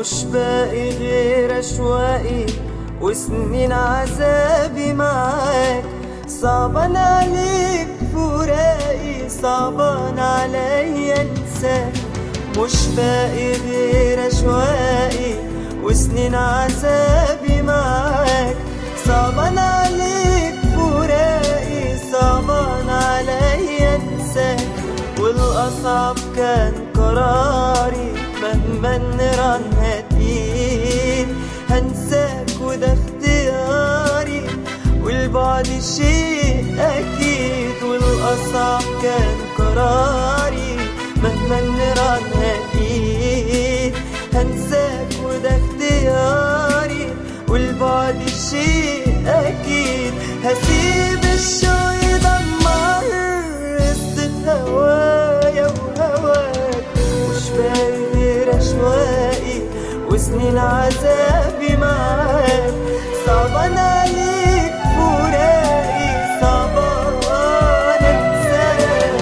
مش باقي غير أشواقي وسنين عذابي معاك. صعبان عليك فراقي، صعبان عليا انساك. مش باقي غير أشواقي وسنين عذابي معاك. صعبان عليك فراقي، صعبان عليا انساك. والأصعب كان قراري مهما النيران هتقيل هنساك وده اختياري، والبعد شيء أكيد. والأصعب كان قراري مهما النيران هتقيل هنساك وده اختياري، والبعد شيء أكيد. هسيب الشوق يدمر قصة هوايا وهواك. مش باقي غير أشواقي وسنين عذابي معاك. صعبان عليك فراقي، صعبان انساك.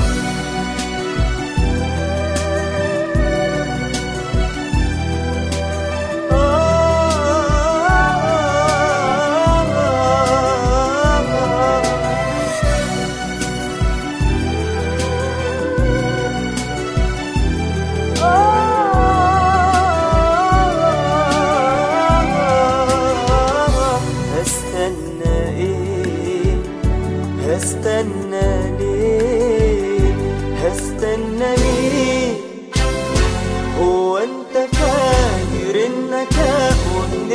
هستنى ليه؟ هستنى ليه؟ هو انت فاكر انك اقوى من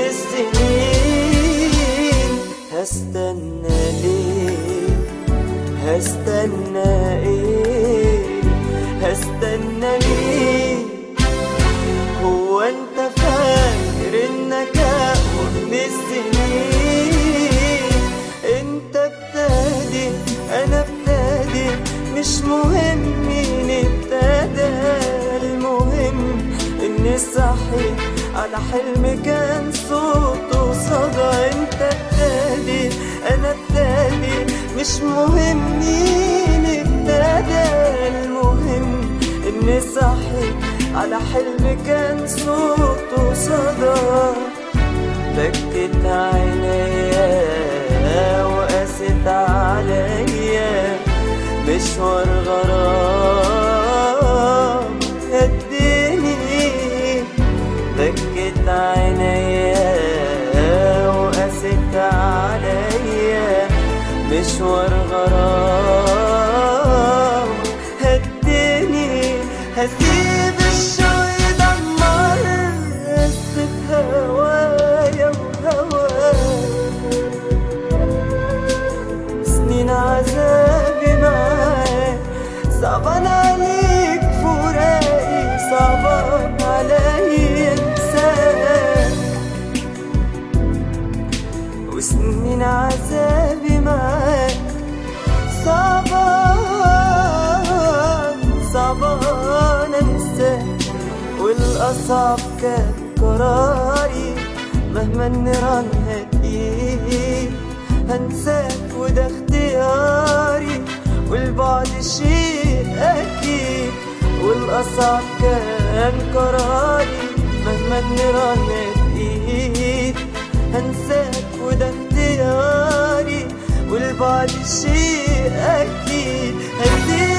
السنين؟ هستنى ليه؟ هستنى ايه؟ هستنى ليه؟ هو انت فاكر انك اقوى من السنين؟ انت ابتدي انا ابتدي، مش مهم مين ابتدى، المهم اني صحيت على حلم كان صوته صدى. انت ابتدي انا ابتدي، مش مهم مين ابتدى، المهم اني صحيت على حلم كان صوته صدى. بكت عينيا وقست عليا مشوار غرام هديني. بكت عينيا وقست عليا مشوار غرام هديني. هسيب الشوق يدمر قصة هوايا وهواك. سنين عذابي معاك. صعبان عليك فراقي، صعبان عليا انساك. وسنين عذابي معاك. صعبان انساك. والأصعب كان قراري مهما النيران هتقيل هنساك وده اختياري، والبعد شيء أكيد. والأصعب كان قراري مهما النيران هتقيل هنساك وده اختياري، والبعد شيء أكيد.